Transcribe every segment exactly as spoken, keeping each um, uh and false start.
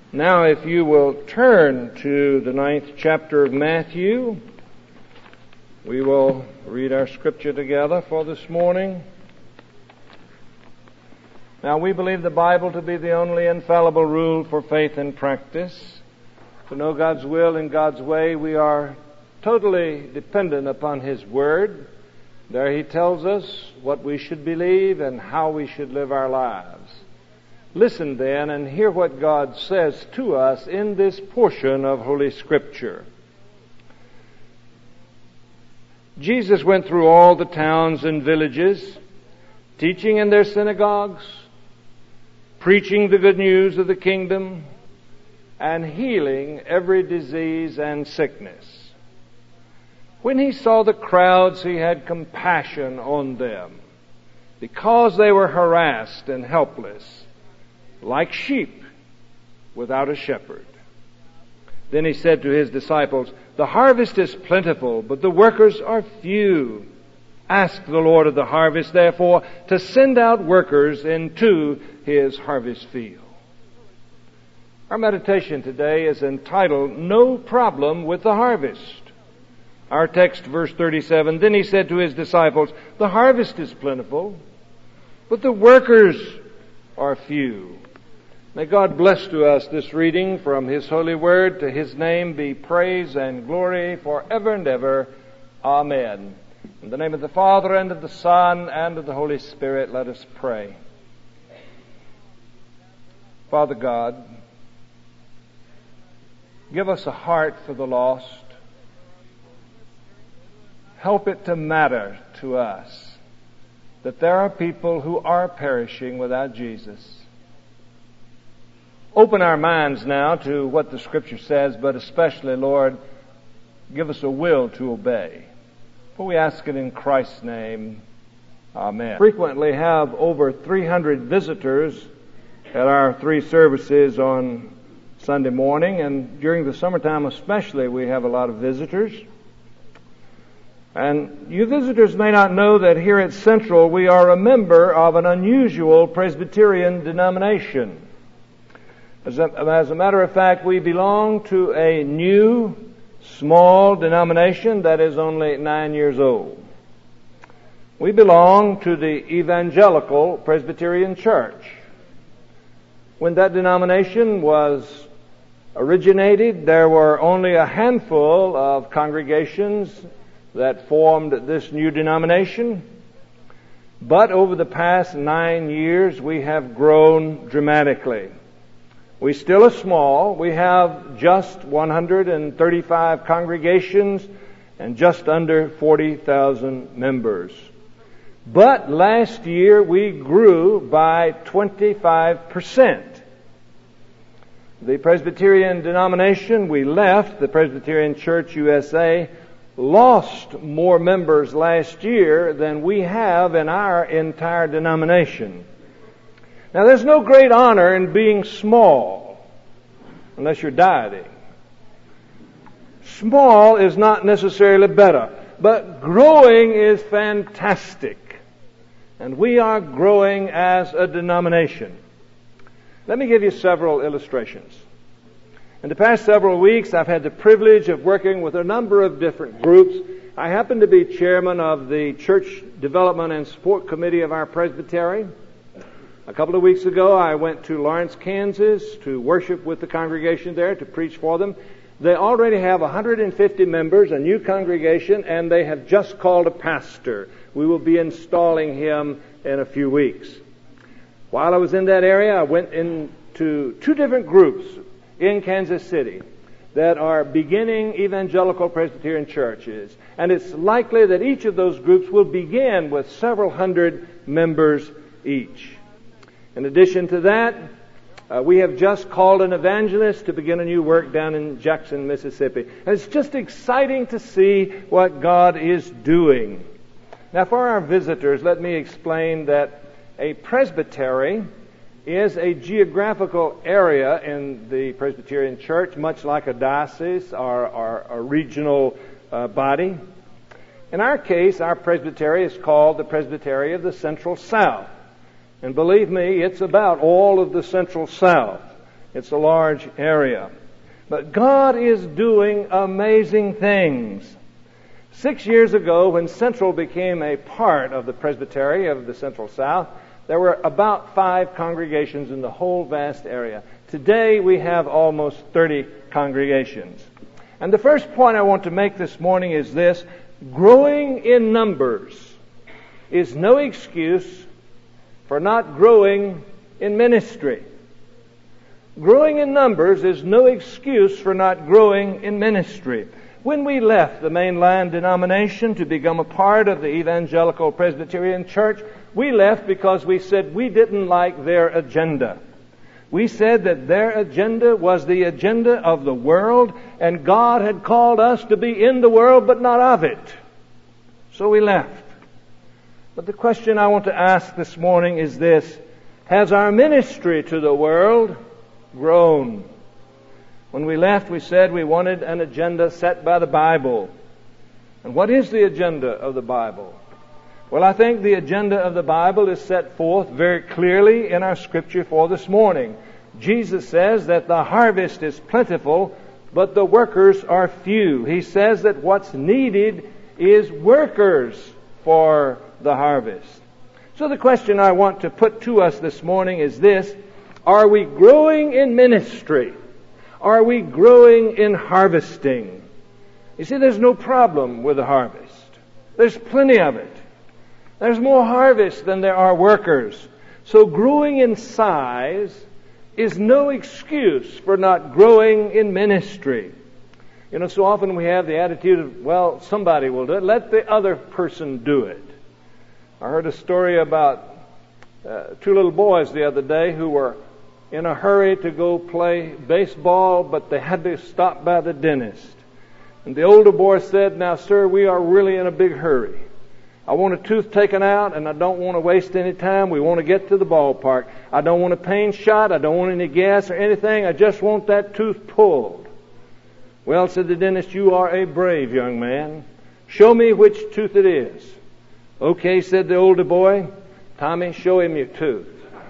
Now, if you will turn to the ninth chapter of Matthew, we will read our scripture together for this morning. Now, we believe the Bible to be the only infallible rule for faith and practice. To know God's will and God's way, we are totally dependent upon His Word. There He tells us what we should believe and how we should live our lives. Listen then and hear what God says to us in this portion of Holy Scripture. Jesus went through all the towns and villages, teaching in their synagogues, preaching the good news of the kingdom, and healing every disease and sickness. When He saw the crowds, He had compassion on them, because they were harassed and helpless, like sheep without a shepherd. Then He said to His disciples, "The harvest is plentiful, but the workers are few. Ask the Lord of the harvest, therefore, to send out workers into His harvest field." Our meditation today is entitled, "No Problem with the Harvest." Our text, verse thirty-seven, "Then He said to His disciples, the harvest is plentiful, but the workers are few." May God bless to us this reading from His holy word. To His name be praise and glory forever and ever. Amen. In the name of the Father, and of the Son, and of the Holy Spirit, let us pray. Father God, give us a heart for the lost. Help it to matter to us that there are people who are perishing without Jesus. Open our minds now to what the Scripture says, but especially, Lord, give us a will to obey. For we ask it in Christ's name. Amen. Frequently have over three hundred visitors at our three services on Sunday morning, and during the summertime especially, we have a lot of visitors. And you visitors may not know that here at Central we are a member of an unusual Presbyterian denomination. As a, as a matter of fact, we belong to a new, small denomination that is only nine years old. We belong to the Evangelical Presbyterian Church. When that denomination was originated, there were only a handful of congregations that formed this new denomination. But over the past nine years, we have grown dramatically. We still are small. We have just one hundred thirty-five congregations and just under forty thousand members. But last year we grew by twenty-five percent. The Presbyterian denomination we left, the Presbyterian Church U S A, lost more members last year than we have in our entire denomination. Now, there's no great honor in being small unless you're dieting. Small is not necessarily better, but growing is fantastic. And we are growing as a denomination. Let me give you several illustrations. In the past several weeks, I've had the privilege of working with a number of different groups. I happen to be chairman of the Church Development and Support Committee of our presbytery. A couple of weeks ago, I went to Lawrence, Kansas to worship with the congregation there, to preach for them. They already have one hundred fifty members, a new congregation, and they have just called a pastor. We will be installing him in a few weeks. While I was in that area, I went into two different groups in Kansas City that are beginning evangelical Presbyterian churches. And it's likely that each of those groups will begin with several hundred members each. In addition to that, uh, we have just called an evangelist to begin a new work down in Jackson, Mississippi. And it's just exciting to see what God is doing. Now, for our visitors, let me explain that a presbytery is a geographical area in the Presbyterian Church, much like a diocese or, or a regional uh, body. In our case, our presbytery is called the Presbytery of the Central South. And believe me, it's about all of the Central South. It's a large area. But God is doing amazing things. Six years ago, when Central became a part of the Presbytery of the Central South, there were about five congregations in the whole vast area. Today, we have almost thirty congregations. And the first point I want to make this morning is this: growing in numbers is no excuse for not growing in ministry. Growing in numbers is no excuse for not growing in ministry. When we left the mainland denomination to become a part of the Evangelical Presbyterian Church, we left because we said we didn't like their agenda. We said that their agenda was the agenda of the world, and God had called us to be in the world but not of it. So we left. But the question I want to ask this morning is this: has our ministry to the world grown? When we left, we said we wanted an agenda set by the Bible. And what is the agenda of the Bible? Well, I think the agenda of the Bible is set forth very clearly in our scripture for this morning. Jesus says that the harvest is plentiful, but the workers are few. He says that what's needed is workers for the harvest. So the question I want to put to us this morning is this: are we growing in ministry? Are we growing in harvesting? You see, there's no problem with the harvest. There's plenty of it. There's more harvest than there are workers. So growing in size is no excuse for not growing in ministry. You know, so often we have the attitude of, well, somebody will do it. Let the other person do it. I heard a story about uh, two little boys the other day who were in a hurry to go play baseball, but they had to stop by the dentist. And the older boy said, "Now, sir, we are really in a big hurry. I want a tooth taken out, and I don't want to waste any time. We want to get to the ballpark. I don't want a pain shot. I don't want any gas or anything. I just want that tooth pulled." "Well," said the dentist, "you are a brave young man. Show me which tooth it is." "Okay," said the older boy. "Tommy, show him your tooth."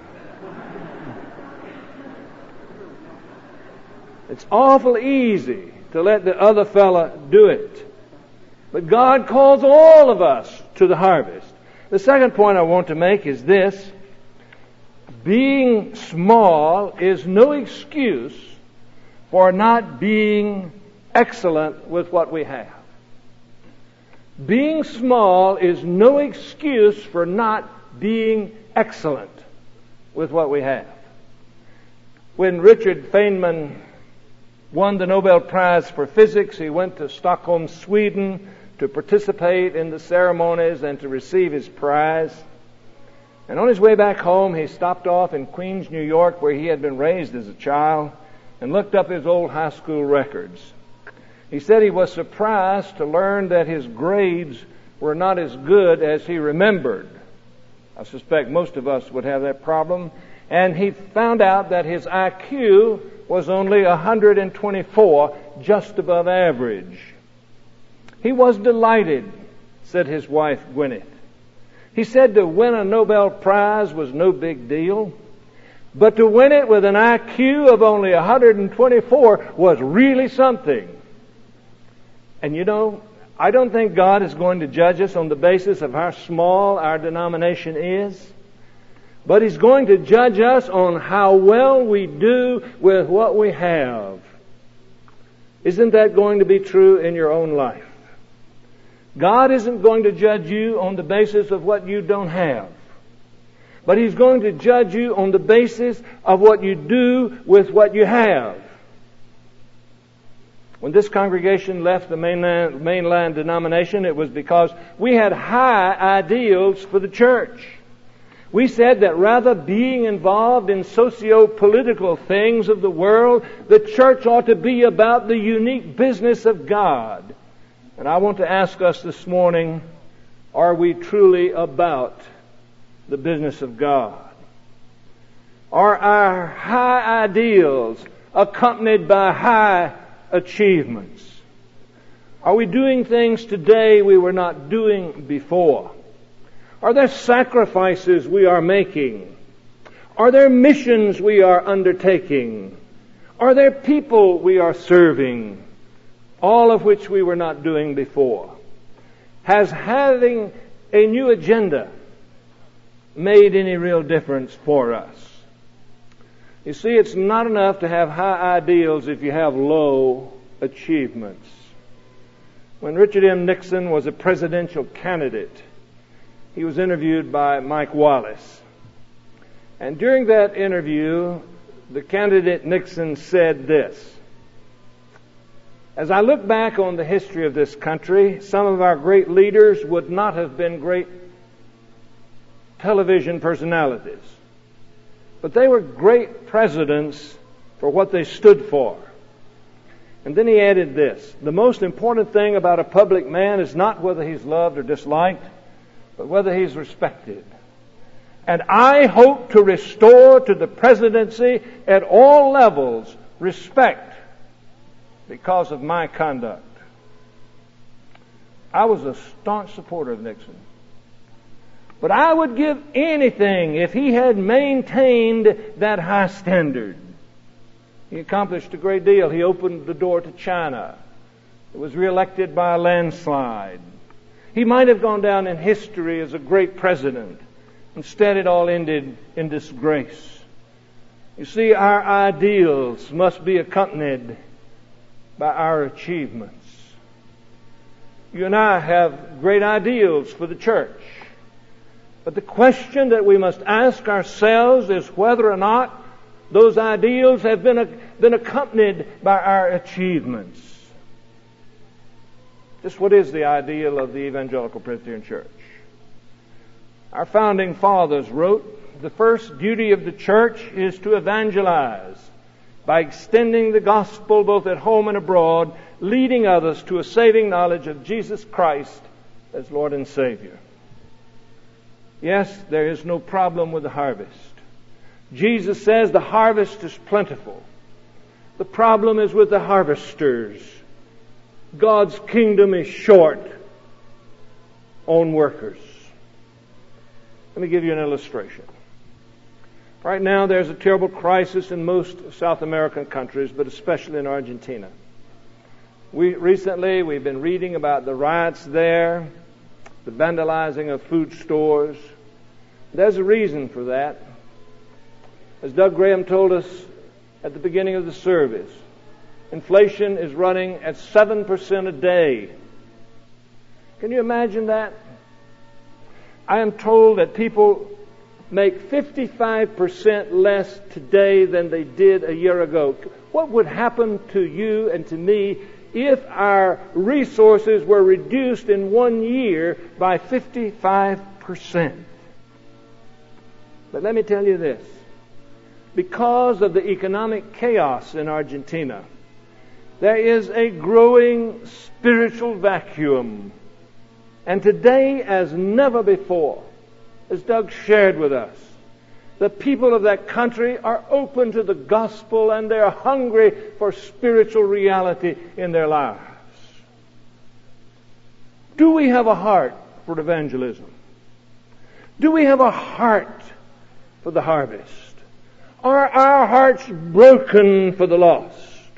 It's awful easy to let the other fella do it. But God calls all of us to the harvest. The second point I want to make is this: being small is no excuse for not being excellent with what we have. Being small is no excuse for not being excellent with what we have. When Richard Feynman won the Nobel Prize for Physics, he went to Stockholm, Sweden, to participate in the ceremonies and to receive his prize. And on his way back home, he stopped off in Queens, New York, where he had been raised as a child, and looked up his old high school records. He said he was surprised to learn that his grades were not as good as he remembered. I suspect most of us would have that problem. And he found out that his I Q was only one hundred twenty-four, just above average. He was delighted, said his wife Gwyneth. He said to win a Nobel Prize was no big deal, but to win it with an I Q of only one hundred twenty-four was really something. And you know, I don't think God is going to judge us on the basis of how small our denomination is, but He's going to judge us on how well we do with what we have. Isn't that going to be true in your own life? God isn't going to judge you on the basis of what you don't have, but He's going to judge you on the basis of what you do with what you have. When this congregation left the mainland, mainland denomination, it was because we had high ideals for the church. We said that rather being involved in socio-political things of the world, the church ought to be about the unique business of God. And I want to ask us this morning, are we truly about the business of God? Are our high ideals accompanied by high achievements? Are we doing things today we were not doing before? Are there sacrifices we are making? Are there missions we are undertaking? Are there people we are serving, all of which we were not doing before? Has having a new agenda made any real difference for us? You see, it's not enough to have high ideals if you have low achievements. When Richard M. Nixon was a presidential candidate, he was interviewed by Mike Wallace. And during that interview, the candidate Nixon said this: "As I look back on the history of this country, some of our great leaders would not have been great television personalities, but they were great presidents for what they stood for." And then he added this: "The most important thing about a public man is not whether he's loved or disliked, but whether he's respected. And I hope to restore to the presidency at all levels respect because of my conduct." I was a staunch supporter of Nixon. But I would give anything if he had maintained that high standard. He accomplished a great deal. He opened the door to China. He was reelected by a landslide. He might have gone down in history as a great president. Instead, it all ended in disgrace. You see, our ideals must be accompanied by our achievements. You and I have great ideals for the church. But the question that we must ask ourselves is whether or not those ideals have been, been accompanied by our achievements. Just what is the ideal of the Evangelical Presbyterian Church? Our founding fathers wrote, "The first duty of the church is to evangelize by extending the gospel both at home and abroad, leading others to a saving knowledge of Jesus Christ as Lord and Savior." Yes, there is no problem with the harvest. Jesus says the harvest is plentiful. The problem is with the harvesters. God's kingdom is short on workers. Let me give you an illustration. Right now there's a terrible crisis in most South American countries, but especially in Argentina. We recently we've been reading about the riots there, the vandalizing of food stores. There's a reason for that. As Doug Graham told us at the beginning of the service, inflation is running at seven percent a day. Can you imagine that? I am told that people make fifty-five percent less today than they did a year ago. What would happen to you and to me if our resources were reduced in one year by fifty-five percent? But let me tell you this. Because of the economic chaos in Argentina, there is a growing spiritual vacuum. And today, as never before, as Doug shared with us, the people of that country are open to the gospel and they're hungry for spiritual reality in their lives. Do we have a heart for evangelism? Do we have a heart for the harvest? Are our hearts broken for the lost?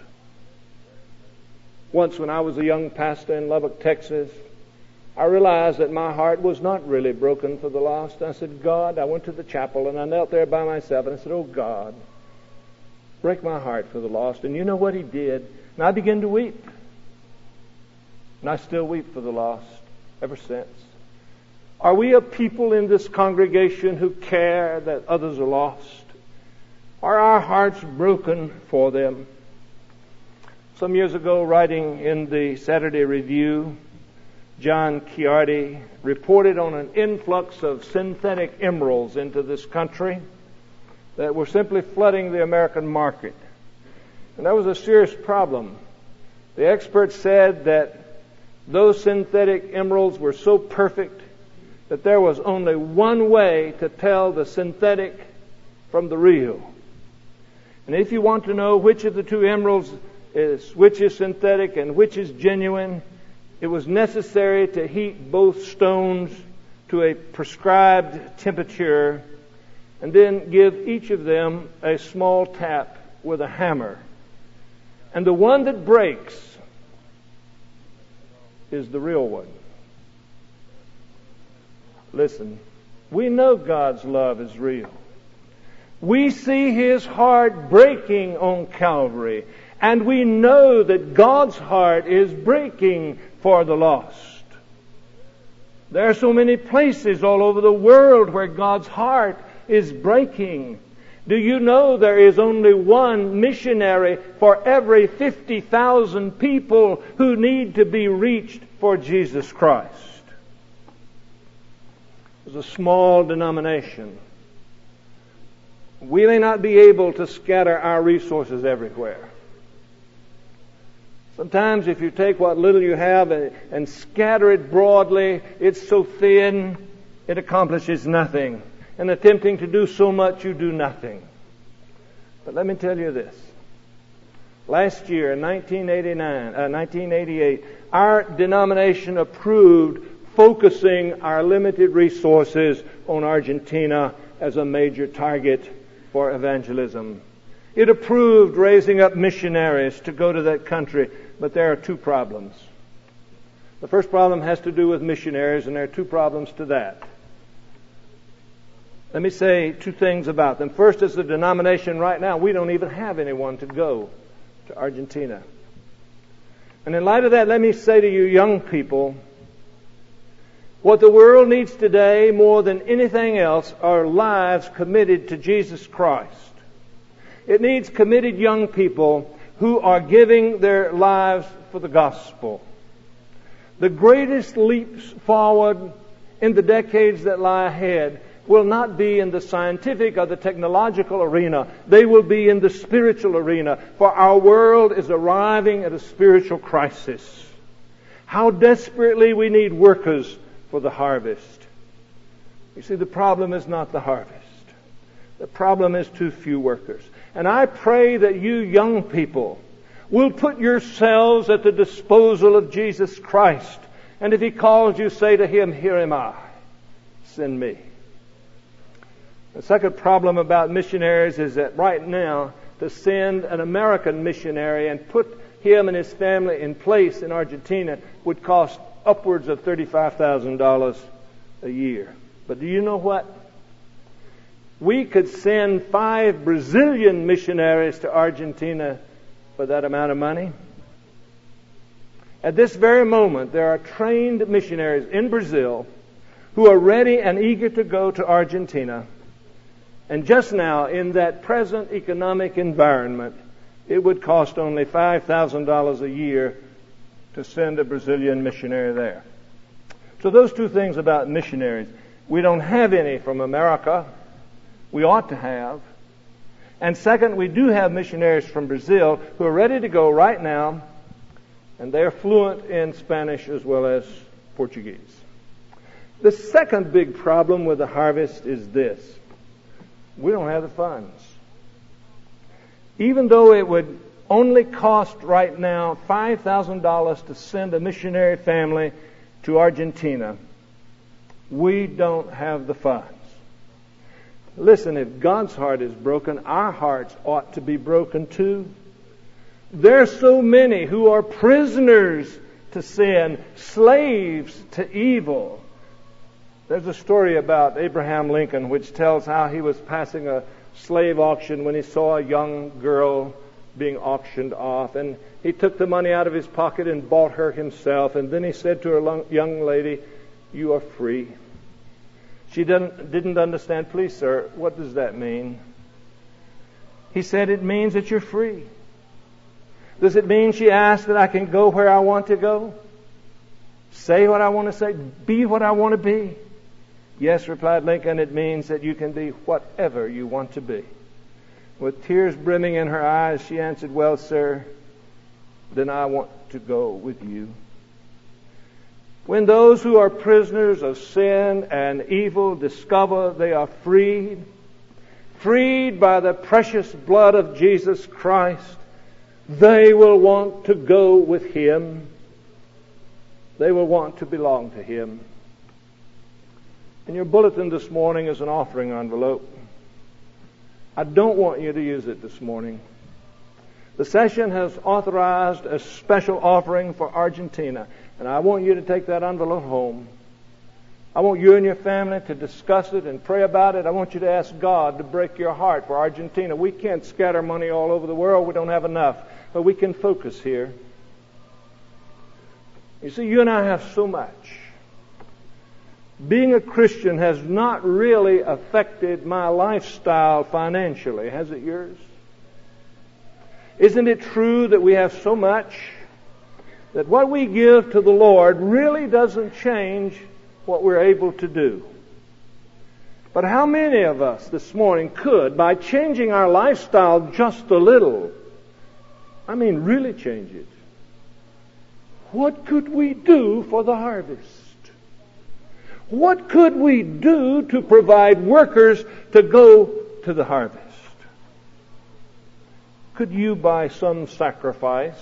Once when I was a young pastor in Lubbock, Texas, I realized that my heart was not really broken for the lost. I said, God, I went to the chapel and I knelt there by myself and I said, oh God, break my heart for the lost. And you know what He did? And I began to weep. And I still weep for the lost ever since. Are we a people in this congregation who care that others are lost? Are our hearts broken for them? Some years ago, writing in the Saturday Review, John Chiardi reported on an influx of synthetic emeralds into this country that were simply flooding the American market. And that was a serious problem. The experts said that those synthetic emeralds were so perfect that there was only one way to tell the synthetic from the real. And if you want to know which of the two emeralds is, which is synthetic and which is genuine, it was necessary to heat both stones to a prescribed temperature and then give each of them a small tap with a hammer And the one that breaks is the real one. Listen, we know God's love is real. We see His heart breaking on Calvary, and we know that God's heart is breaking for the lost. There are so many places all over the world where God's heart is breaking. Do you know there is only one missionary for every fifty thousand people who need to be reached for Jesus Christ? It's a small denomination. We may not be able to scatter our resources everywhere. Sometimes if you take what little you have and, and scatter it broadly, it's so thin, it accomplishes nothing. And attempting to do so much, you do nothing. But let me tell you this. Last year, in nineteen eighty-nine, uh, nineteen eighty-eight, our denomination approved focusing our limited resources on Argentina as a major target for evangelism. It approved raising up missionaries to go to that country, but there are two problems. The first problem has to do with missionaries, and there are two problems to that. Let me say two things about them. First, as a denomination right now, we don't even have anyone to go to Argentina. And in light of that, let me say to you young people, what the world needs today more than anything else are lives committed to Jesus Christ. It needs committed young people who are giving their lives for the gospel. The greatest leaps forward in the decades that lie ahead will not be in the scientific or the technological arena. They will be in the spiritual arena, for our world is arriving at a spiritual crisis. How desperately we need workers for the harvest. You see, the problem is not the harvest. The problem is too few workers. And I pray that you young people will put yourselves at the disposal of Jesus Christ. And if He calls you, say to Him, "Here am I. Send me." The second problem about missionaries is that right now, to send an American missionary and put him and his family in place in Argentina would cost upwards of thirty-five thousand dollars a year. But do you know what? We could send five Brazilian missionaries to Argentina for that amount of money. At this very moment, there are trained missionaries in Brazil who are ready and eager to go to Argentina. And just now, in that present economic environment, it would cost only five thousand dollars a year to send a Brazilian missionary there. So those two things about missionaries. We don't have any from America. We ought to have. And second, we do have missionaries from Brazil who are ready to go right now, and they're fluent in Spanish as well as Portuguese. The second big problem with the harvest is this. We don't have the funds. Even though it would only cost right now five thousand dollars to send a missionary family to Argentina, we don't have the funds. Listen, if God's heart is broken, our hearts ought to be broken too. There are so many who are prisoners to sin, slaves to evil. There's a story about Abraham Lincoln which tells how he was passing a slave auction when he saw a young girl being auctioned off, and he took the money out of his pocket and bought her himself, and then he said to a young lady, "You are free." She didn't, didn't understand. "Please, sir, what does that mean?" He said, "It means that you're free." "Does it mean," she asked, "that I can go where I want to go? Say what I want to say? Be what I want to be?" "Yes," replied Lincoln, "it means that you can be whatever you want to be." With tears brimming in her eyes, she answered, "Well, sir, then I want to go with you." When those who are prisoners of sin and evil discover they are freed, freed by the precious blood of Jesus Christ, they will want to go with Him. They will want to belong to Him. In your bulletin this morning is an offering envelope. I don't want you to use it this morning. The session has authorized a special offering for Argentina, and I want you to take that envelope home. I want you and your family to discuss it and pray about it. I want you to ask God to break your heart for Argentina. We can't scatter money all over the world. We don't have enough. But we can focus here. You see, you and I have so much. Being a Christian has not really affected my lifestyle financially, has it yours? Isn't it true that we have so much that what we give to the Lord really doesn't change what we're able to do? But how many of us this morning could, by changing our lifestyle just a little, I mean really change it? What could we do for the harvest? What could we do to provide workers to go to the harvest? Could you, by some sacrifice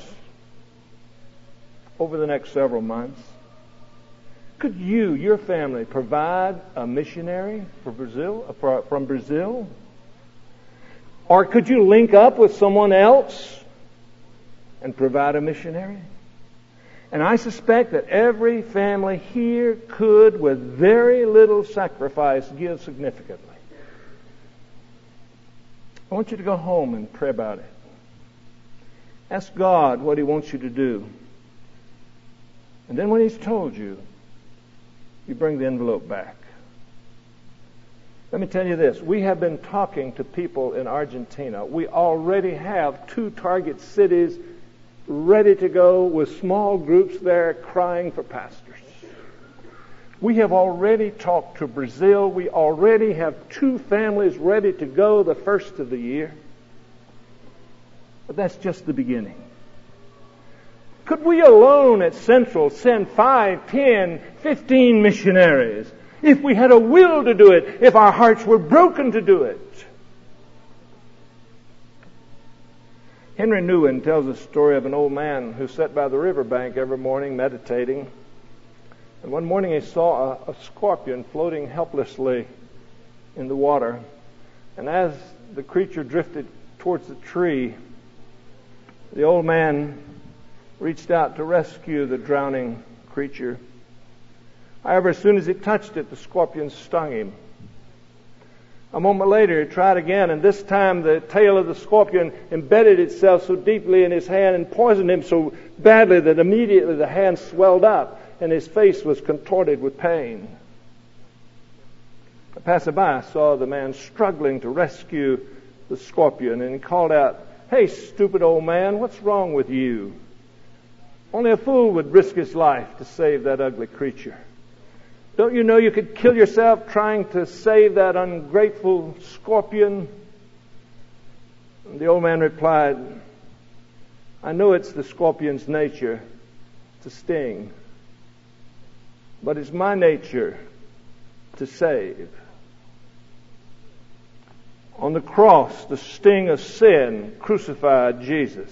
over the next several months, could you, your family, provide a missionary for Brazil, for, from Brazil? Or could you link up with someone else and provide a missionary? And I suspect that every family here could, with very little sacrifice, give significantly. I want you to go home and pray about it. Ask God what He wants you to do. And then when He's told you, you bring the envelope back. Let me tell you this. We have been talking to people in Argentina. We already have two target cities ready to go with small groups there crying for pastors. We have already talked to Brazil. We already have two families ready to go the first of the year. But that's just the beginning. Could we alone at Central send five, ten, fifteen missionaries if we had a will to do it, if our hearts were broken to do it? Henry Nouwen tells a story of an old man who sat by the riverbank every morning meditating. And one morning he saw a, a scorpion floating helplessly in the water. And as the creature drifted towards the tree, the old man reached out to rescue the drowning creature. However, as soon as he touched it, the scorpion stung him. A moment later, he tried again, and this time the tail of the scorpion embedded itself so deeply in his hand and poisoned him so badly that immediately the hand swelled up and his face was contorted with pain. A passerby saw the man struggling to rescue the scorpion, and he called out, "Hey, stupid old man, what's wrong with you? Only a fool would risk his life to save that ugly creature. Don't you know you could kill yourself trying to save that ungrateful scorpion?" And the old man replied, "I know it's the scorpion's nature to sting, but it's my nature to save." On the cross, the sting of sin crucified Jesus.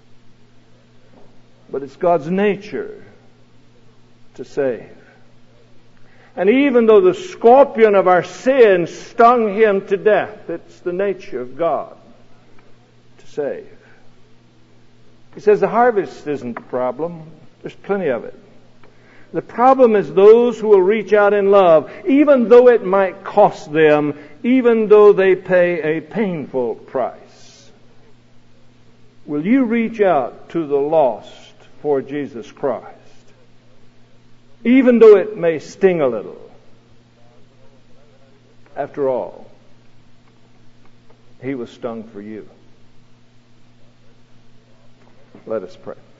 But it's God's nature to save. And even though the scorpion of our sin stung him to death, it's the nature of God to save. He says the harvest isn't the problem. There's plenty of it. The problem is those who will reach out in love, even though it might cost them, even though they pay a painful price. Will you reach out to the lost for Jesus Christ, even though it may sting a little? After all, He was stung for you. Let us pray.